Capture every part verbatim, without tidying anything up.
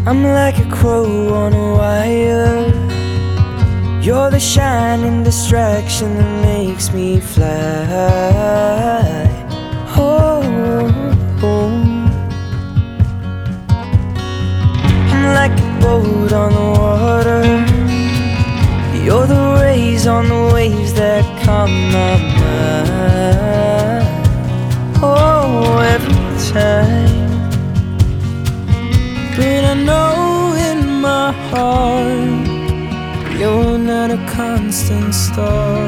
I'm like a crow on a wire. You're the shining distraction that makes me fly. Oh, oh. I'm like a boat on the water. You're the rays on the waves that calm my mind. Oh, every time. But I know in my heart you're not a constant star.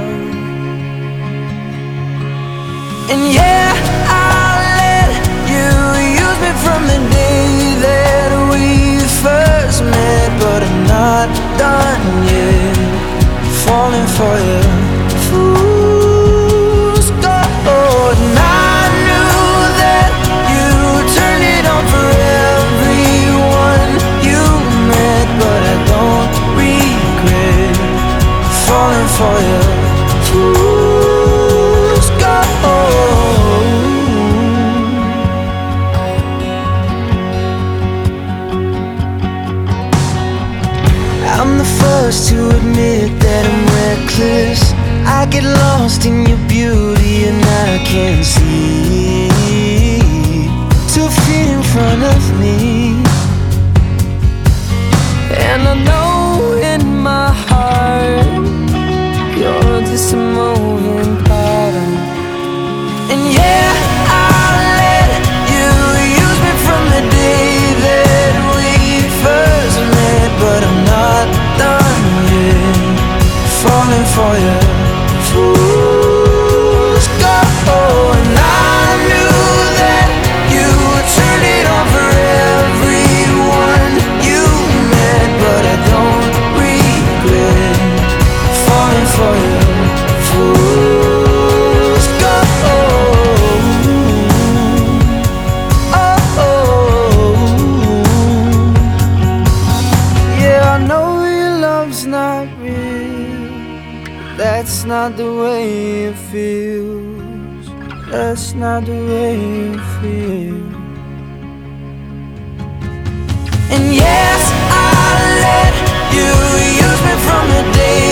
And yeah, I'll let you use me from the day that we first met. But I'm not done yet falling for you. Fool's gold. And I knew that you turned it on for everyone you met. But I don't regret falling for you. Fool's gold. I'm the first to admit that I'm reckless. I get lost in your beauty and I can't see two feet in front of me. And I know in my heart you're just a moving pattern. And yeah, I'll let you use me from the day that we first met. But I'm not done yet falling for you. Fool's gold. And I knew that you turned it on for everyone you met. But I don't regret falling for you. Fool's gold. Oh, oh. Yeah, I know your love's not real. That's not the way it feels. That's not the way it feels. And yes, I'll let you use me from the day